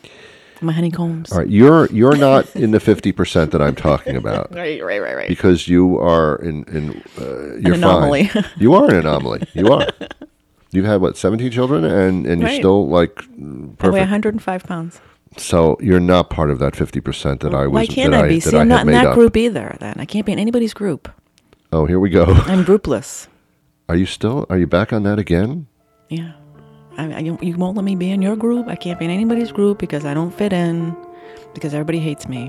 My honeycombs. all right, you're you're not in the fifty percent that I'm talking about. Right, right, right, right. Because you are in, in uh, you're anomaly. fine. You are an anomaly. You are. You've had what seventeen children, and and you're Right. still like I weigh perfect. one hundred five pounds. So you're not part of that fifty percent that I was. Why can't that I be? that See, I I'm had not in made that up. group either. Then I can't be in anybody's group. Oh, here we go. I'm groupless. Are you still? Are you back on that again? Yeah. I, I, you you won't let me be in your group. I can't be in anybody's group because I don't fit in. Because everybody hates me.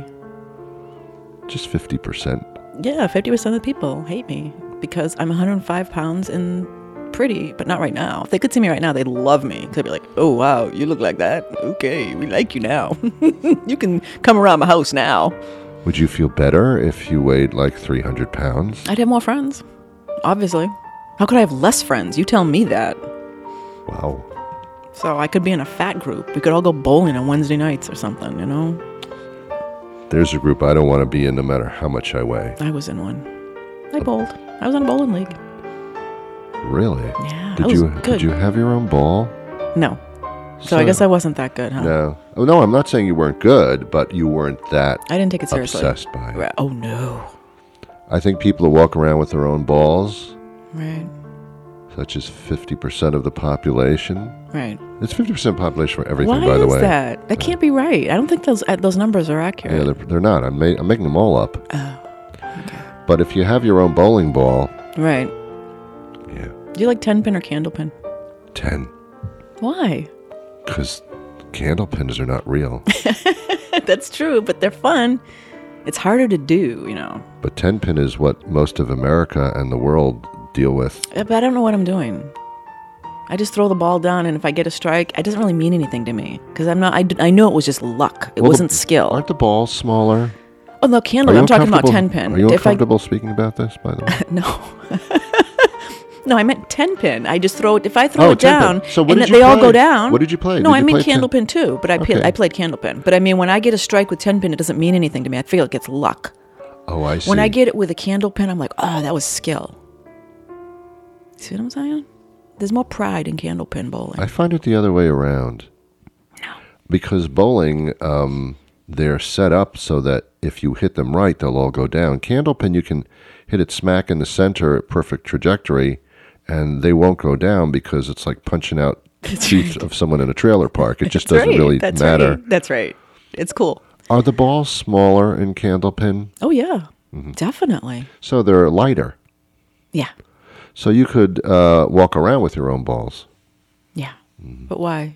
Just fifty percent. Yeah, fifty percent of the people hate me because I'm one hundred five pounds and pretty, but not right now. If they could see me right now, they'd love me. They'd be like, oh, wow, you look like that. Okay, we like you now. You can come around my house now. Would you feel better if you weighed like three hundred pounds? I'd have more friends, obviously. How could I have less friends? You tell me that. Wow. So I could be in a fat group. We could all go bowling on Wednesday nights or something, you know? There's a group I don't want to be in no matter how much I weigh. I was in one. I bowled. I was in a bowling league. Really? Yeah, Did that was you good. Did you have your own ball? No. So, I guess I wasn't that good, huh? No. Oh, no, I'm not saying you weren't good, but you weren't that I didn't take it seriously. obsessed by it. Right. Oh, no. I think people who walk around with their own balls, Right. such as fifty percent of the population. Right. It's fifty percent population for everything, Why by the is way. that? That can't be right. I don't think those uh, those numbers are accurate. Yeah, they're, they're not. I'm, ma- I'm making them all up. Oh, okay. But if you have your own bowling ball, Right. yeah, Do you like ten pin or candle pin? ten. Why? Because candle pins are not real. That's true, but they're fun. It's harder to do, you know. But ten pin is what most of America and the world deal with. Uh, But I don't know what I'm doing. I just throw the ball down, and if I get a strike, it doesn't really mean anything to me because I'm not. I, d- I know it was just luck. It Well, wasn't the- skill. Aren't the balls smaller? Oh no, Are candle. you I'm talking about uncomfortable- ten pin. Are you If I uncomfortable speaking about this, by the way? no. No, I meant ten pin. I just throw it. If I throw Oh, it ten down, pin. So what and did they you all play? go down. What did you play? No, Did I you mean play candle ten? pin too. But I Okay. played, I played candle pin. But I mean, when I get a strike with ten pin, it doesn't mean anything to me. I feel like it's luck. Oh, I see. When I get it with a candle pin, I'm like, oh, that was skill. See what I'm saying? There's more pride in candle pin bowling. I find it the other way around. No. Because bowling, um, they're set up so that if you hit them right, they'll all go down. Candlepin, you can hit it smack in the center at perfect trajectory, and they won't go down because it's like punching out teeth of someone in a trailer park. It just That's doesn't right. really That's matter. Right. That's right. It's cool. Are the balls smaller in Candlepin? Oh yeah, Mm-hmm. definitely. So they're lighter. Yeah, So you could uh, walk around with your own balls. yeah. But why?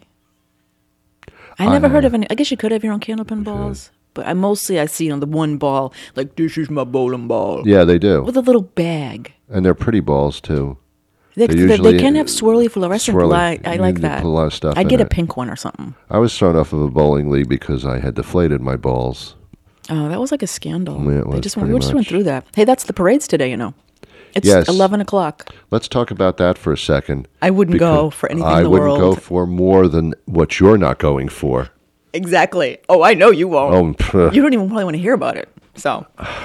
I never I- heard of any. I guess you could have your own candlepin balls, but I mostly I see on the one ball like this is my bowling ball Yeah, they do. with a little bag. And they're pretty balls, too. They, They they, they usually- can have swirly fluorescent swirly. light. I You like need to that. put a lot of stuff I'd in get a it. pink one or something. I was thrown off of a bowling league because I had deflated my balls. Oh, that was like a scandal. Yeah, it They was just went, pretty we just went much. through that. Hey, that's the parades today, you know. It's Yes. eleven o'clock. Let's talk about that for a second. I wouldn't because go for anything in I the wouldn't world. go for more than what you're not going for. Exactly. Oh, I know you won't. Oh, pff. You don't even probably want to hear about it. So,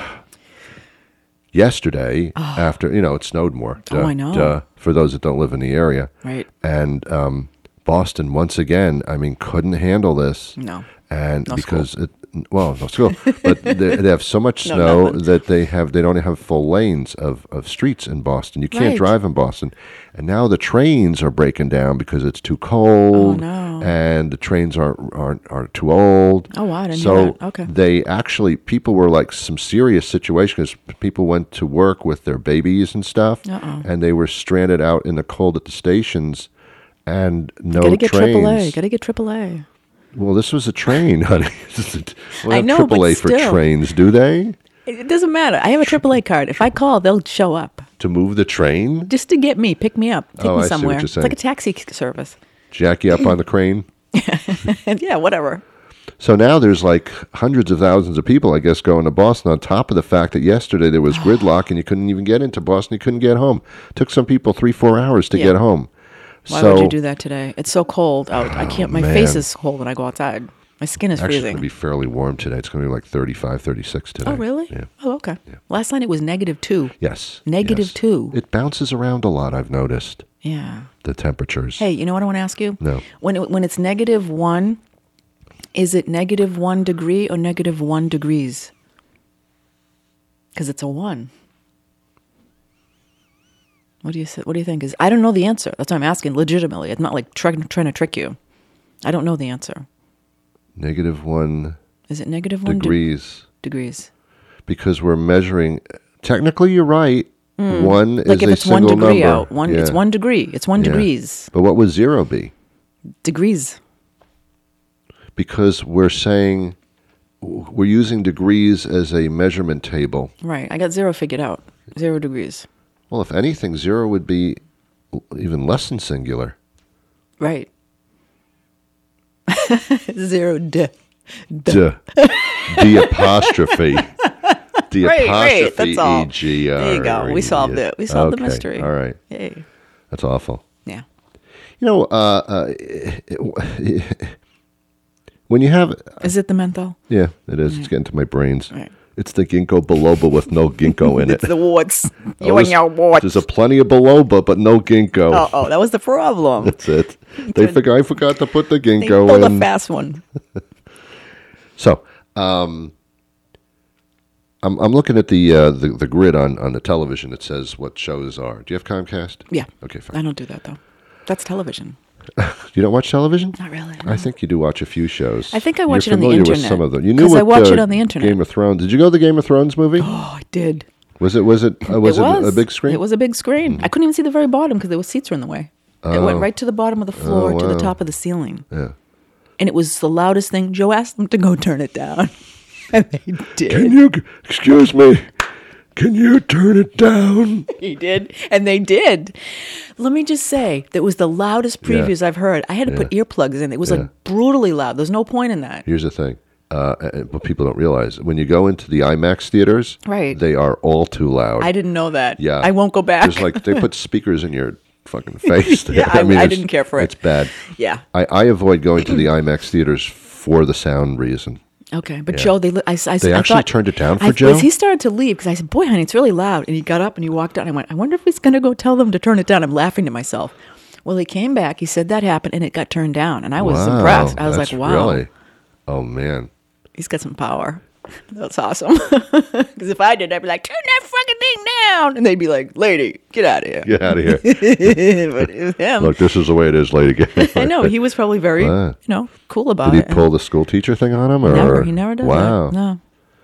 Yesterday, after, you know, it snowed more. Oh, I know. Duh, for those that don't live in the area. right. And um, Boston, once again, I mean, couldn't handle this. No. And No because it, well, no school, but they, they have so much No, snow nothing. that they have they don't have full lanes of, of streets in Boston. You can't Right. drive in Boston, and now the trains are breaking down because it's too cold, Oh, no. and the trains aren't aren't, aren't too old. Oh, wow, I didn't so hear that. Okay. they actually people were like some serious situations because people went to work with their babies and stuff, Uh-oh. and they were stranded out in the cold at the stations, and no Gotta get trains. triple A. Gotta get triple A. Well, this was a train, honey. We I have know, triple A but for still. trains, do they? It it doesn't matter. I have a triple A card. If I call, they'll show up To move the train? just to get me, pick me up, take Oh, I me see what somewhere. you're It's like saying. a taxi service. Jack you up on the crane? And yeah, whatever. So now there's like hundreds of thousands of people, I guess, going to Boston on top of the fact that yesterday there was gridlock and you couldn't even get into Boston. You couldn't get home. Took some people three, four hours to Yeah. get home. Why so, would you do that today? It's so cold out. I can't. My man. face is cold when I go outside. My skin is Actually, it's freezing. going to be fairly warm today. It's going to be like thirty-five, thirty-six today. Oh, really? Yeah. Oh, okay. Last night it was negative two. Yes. Negative yes. two. It bounces around a lot, I've noticed, Yeah. the temperatures. Hey, you know what I want to ask you? No. When it, when it's negative one, is it negative one degree or negative one degrees? Because it's a one. What do you say, What do you think? Is I don't know the answer. That's why I'm asking. Legitimately, it's not like try, trying to trick you. I don't know the answer. Negative one Is it negative one de- degrees. degrees? Because we're measuring. Technically, you're right. One Like is if a it's one single degree number. out, one it's Yeah. one degree. It's one Yeah. degrees. But what would zero be? Degrees. Because we're saying we're using degrees as a measurement table. Right. I got zero figured out. Zero degrees. Well, if anything, zero would be even less than singular. Right. Zero de. D. D apostrophe. D Right, right, apostrophe that's all. E G R. There you go. We solved it. We solved the Okay, mystery. All right. Yay. That's awful. Yeah. You know, uh, uh, it, it, when you have... Is it the menthol? Yeah, it is. It's getting to my brains. Right. It's the ginkgo biloba with no ginkgo in it. It's the warts. Oh, You and there's- your warts. There's a plenty of biloba, but no ginkgo. Oh, oh, that was the problem. That's it. They forgot. I forgot to put the They ginkgo pulled a in. fast one. So, um, I'm I'm looking at the, uh, the the grid on, on the television. It says what shows are. Do you have Comcast? Yeah. Okay, I fine. don't do that, though. That's television. You don't watch television? Not really. I think you do watch a few shows. I think I watch You're it on the familiar internet, with some of them. You knew 'cause I what, watch uh, it on the internet. Game of Thrones. Did you go to the Game of Thrones movie? Oh, I did. Was it was it uh, was it, was. a big screen? It was a big screen. I couldn't even see the very bottom because the seats were in the way. It went right to the bottom of the floor Oh, to the wow. top of the ceiling. Yeah. And it was the loudest thing. Joe asked them to go turn it down. And they did. Can you excuse me? Can you turn it down? He did. And they did. Let me just say, that was the loudest previews I've heard. I had to put earplugs in. It was Yeah. like brutally loud. There's no point in that. Here's the thing. Uh, uh, what people don't realize when you go into the IMAX theaters, Right. they are all too loud. I didn't know that. Yeah, I won't go back. There's like they put speakers in your fucking face. Yeah, I- I it's- didn't care for it. It's bad. Yeah. I, I avoid going to the IMAX theaters for the sound reason. Okay, but Yeah. Joe, they, li- I, I, They I actually thought, turned it down for I, Joe? As he started to leave, because I said, "Boy, honey, it's really loud," and he got up and he walked out. And I went, "I wonder if he's going to go tell them to turn it down." I'm laughing to myself. Well, he came back. He said that happened, and it got turned down, and I was Wow, impressed. I was that's like, "Wow, really? Oh man, he's got some power." That's awesome. Because if I did, I'd be like, "Turn that fucking thing down," and they'd be like, "Lady, get out of here." get out of here! But it was him. Look, this is the way it is, lady. I know he was probably very, Wow. you know, cool about Did he it. pull the school teacher thing on him? Or? Never, he never does Wow, that. No.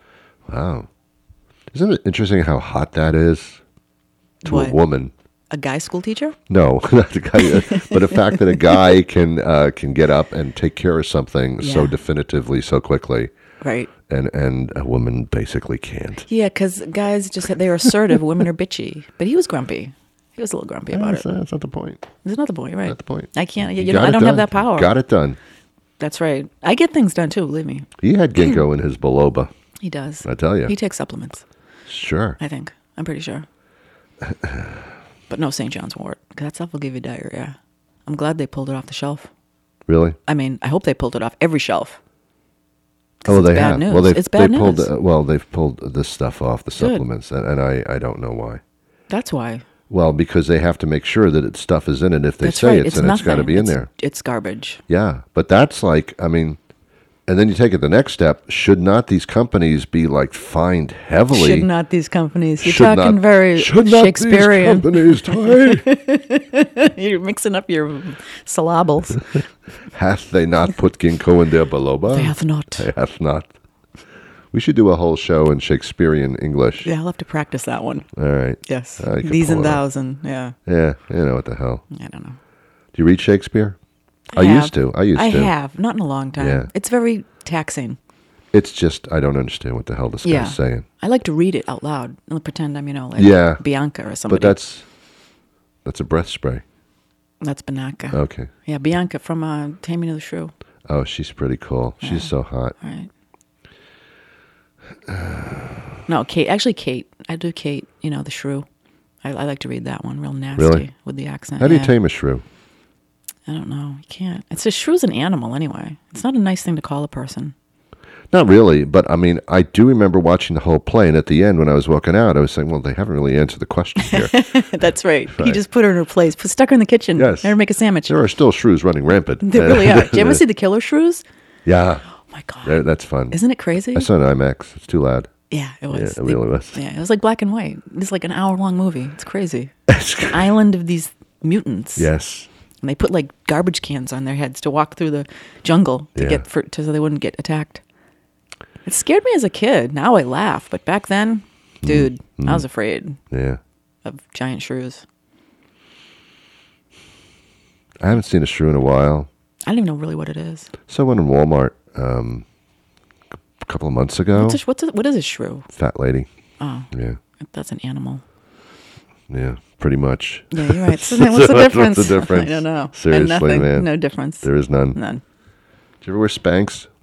wow. Isn't it interesting how hot that is to What? a woman? A guy school teacher? No, not the guy, but the fact that a guy can uh, can get up and take care of something so Yeah. definitively, so quickly, Right. and and a woman basically can't. Yeah, because guys just they're assertive, women are bitchy. But he was grumpy. He was a little grumpy about That's, it. that's not the point. There's another point, right? Not the point. I can't. You, You know, got I it don't have done. that power. Got it done. That's right. I get things done too. Believe me. He had ginkgo in his biloba. He does. I tell you. He takes supplements. Sure. I think. I'm pretty sure. But no Saint John's wort. 'Cause that stuff will give you diarrhea. I'm glad they pulled it off the shelf. Really? I mean, I hope they pulled it off every shelf. 'Cause Oh, it's they bad have. News. Well, they've, it's bad they pulled. news. Uh, well, they've pulled this stuff off the Good. supplements, and, and I, I don't know why. That's why. Well, because they have to make sure that it, stuff is in it. If they That's say right. it's, It's in, it's got to nothing. be in It's- there. It's garbage. Yeah, but that's like, I mean, and then you take it the next step. Should not these companies be like fined heavily? Should not these companies? You're Should talking not- very should not Shakespearean. These companies, Ty, You're mixing up your syllables. hath they not put ginkgo in their biloba? They hath not. They hath not. We should do a whole show in Shakespearean English. Yeah, I'll have to practice that one. All right. Yes. Uh, you could These pull and it off. thous and yeah. Yeah, you know what the hell. I don't know. Do you read Shakespeare? I, have. used to. I used I to. have. Not in a long time. Yeah. It's very taxing. It's just I don't understand what the hell this Yeah. guy's saying. I like to read it out loud and pretend I'm, you know, like Yeah. Bianca or somebody. But that's that's a breath spray. That's Bianca. Okay. Yeah, Bianca from uh, Taming of the Shrew. Oh, she's pretty cool. She's so hot. All right. No, Kate. Actually, Kate. I do Kate. You know, the Shrew. I, I like to read that one. Real nasty Really? with the accent. How do you yeah. tame a shrew? I don't know. You can't. It's a shrew's an animal anyway. It's not a nice thing to call a person. Not really, but I mean, I do remember watching the whole play, and at the end, when I was walking out, I was saying, "Well, they haven't really answered the question here." That's right. He Right. just put her in her place. Put, stuck her in the kitchen. Yes. Let her make a sandwich. There are still shrews running rampant. They really are. Did you ever see the killer shrews? Yeah, Oh my god. that- that's fun. Isn't it crazy? I saw it on IMAX. It's too loud. Yeah, it was. Yeah, it They- really was. Yeah, it was like black and white. It's like an hour long movie. It's crazy. Island of these mutants. Yes. And they put like garbage cans on their heads to walk through the jungle to Yeah. get for, to, so they wouldn't get attacked. It scared me as a kid. Now I laugh, but back then, dude, Mm. I was afraid Yeah. of giant shrews. I haven't seen a shrew in a while. I don't even know really what it is. Saw one in Walmart um, a couple of months ago. What's a, what's a, what is a shrew? Fat lady. Oh, Yeah. that's an animal. Yeah. Pretty much. Yeah, you're right. So then what's the What's difference? the difference? I don't know. Seriously, and nothing. man. No difference. There is none. None. Do you ever wear Spanx?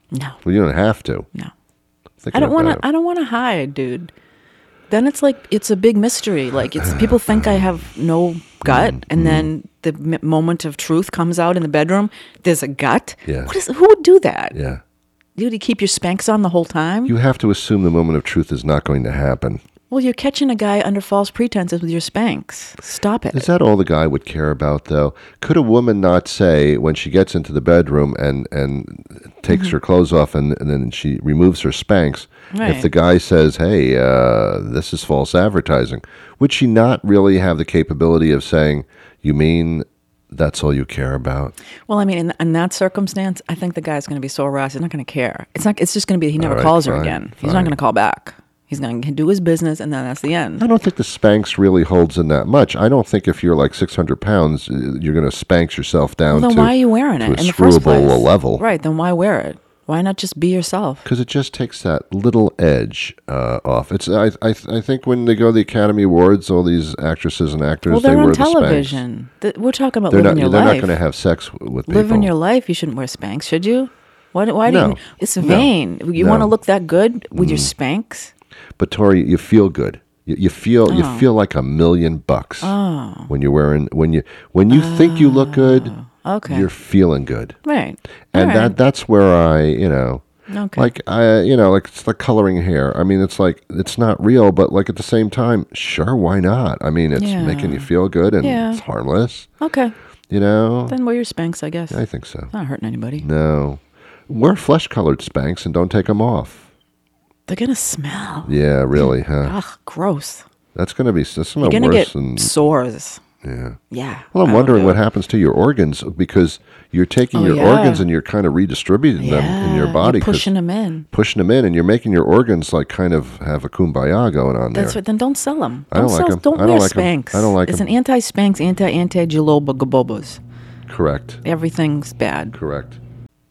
No. Well, you don't have to. No. Think I don't about want to. that. I don't want to hide, dude. Then it's like it's a big mystery. Like it's people think I have no gut, Mm-hmm. and then the m- moment of truth comes out in the bedroom. There's a gut. Yeah. What is? Who would do that? Yeah. Dude, you keep your Spanx on the whole time. You have to assume the moment of truth is not going to happen. Well, you're catching a guy under false pretenses with your Spanx. Stop it. Is that all the guy would care about, though? Could a woman not say when she gets into the bedroom and, and takes Mm-hmm. her clothes off and, and then she removes her Spanx, Right. if the guy says, hey, uh, this is false advertising, would she not really have the capability of saying, you mean that's all you care about? Well, I mean, in, in that circumstance, I think the guy's going to be so aroused, he's not going to care. It's not. It's just going to be he never All right, calls her fine, again. He's fine. not going to call back. He's going to do his business, and then that's the end. I don't think the Spanx really holds in that much. I don't think if you're like six hundred pounds, uh, you're going to Spanx yourself down Well, then to, why are you wearing to it a in the first screwable place? level. Right. Then why wear it? Why not just be yourself? Because it just takes that little edge uh, off. It's I, I I think when they go to the Academy Awards, all these actresses and actors, Well, they they're wear on the Spanx. television. Th- We're talking about They're living not. your They're life. not going to have sex w- with people. Living your life, you shouldn't wear Spanx, should you? Why? Why do No. you? It's No. vain. You No. want to look that good with your Mm. Spanx? But Tori, you feel good. You, you feel you Oh. feel like a million bucks Oh. when you're wearing when you when you think you look good. Okay. You're feeling good, Right. and All that right. that's where I you know. Okay. Like I, you know, like it's like coloring hair. I mean, it's like it's not real, but like at the same time, sure, why not? I mean, it's Yeah. making you feel good and Yeah. it's harmless. Okay. You know, Then wear your Spanx, I guess. I think so. It's not hurting anybody. No, wear flesh-colored Spanx and don't take them off. They're gonna smell. Yeah, really, huh? Ugh, gross. That's gonna be that's You're gonna gonna worse get than sores. yeah. Yeah. Well, I'm I wondering don't what do it. happens to your organs because you're taking Oh, your yeah. organs and you're kind of redistributing them in your Yeah, body, you're 'cause- pushing them in. pushing them in, and you're making your organs like kind of have a kumbaya going on there. That's right. Then don't sell them. I don't sell, like 'em. Don't I don't wear like 'em. Spanx. I don't like It's 'em. an anti-Spanx, anti-anti-jilobagabobas. Correct. Everything's bad. Correct.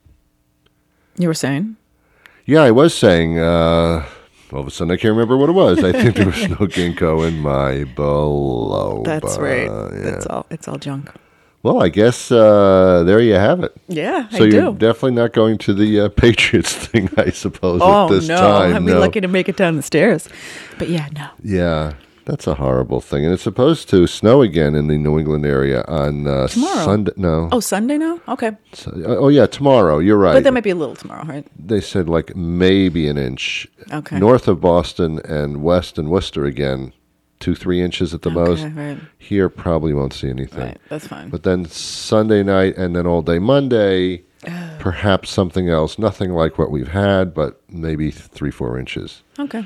You were saying? Yeah, I was saying, uh, all of a sudden I can't remember what it was. I think there was no ginkgo in my biloba. That's right. Yeah. It's all. It's all junk. Well, I guess uh, there you have it. Yeah, So I you're do. definitely not going to the uh, Patriots thing, I suppose, Oh at this no! time. I'd be no. lucky to make it down the stairs. But yeah, no. Yeah, that's a horrible thing. And it's supposed to snow again in the New England area on uh, Tomorrow. Sunday. No. Oh, Sunday now? Okay. So- oh, yeah, tomorrow. You're right. But that might be a little tomorrow, right? They said like maybe an inch. Okay. North of Boston and west and Worcester again, two, three inches at the Okay, most. right. Here probably won't see anything. Right. That's fine. But then Sunday night and then all day Monday, perhaps something else. Nothing like what we've had, but maybe three, four inches. Okay.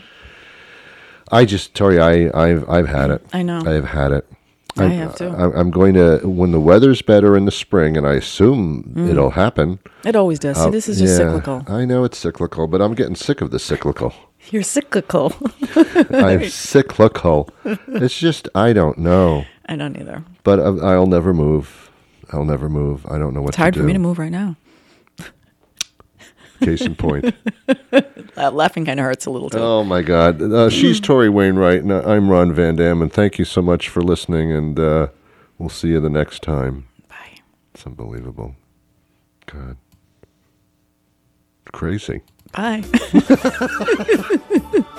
I just, Tori, I, I've, I've had it. I know. I have had it. I have too. I, I'm going to, when the weather's better in the spring, and I assume Mm. it'll happen. It always does. See, I'll- this is just yeah, cyclical. I know it's cyclical, but I'm getting sick of the cyclical. You're cyclical. I'm cyclical. It's just, I don't know. I don't either. But I- I'll never move. I'll never move. I don't know what It's hard to for do. me to move right now. Case in point. Uh, laughing kind of hurts a little too. Oh, my God. Uh, she's Tori Wainwright, and I'm Ron Van Dam, and thank you so much for listening, and uh, we'll see you the next time. Bye. It's unbelievable. God. Crazy. Bye.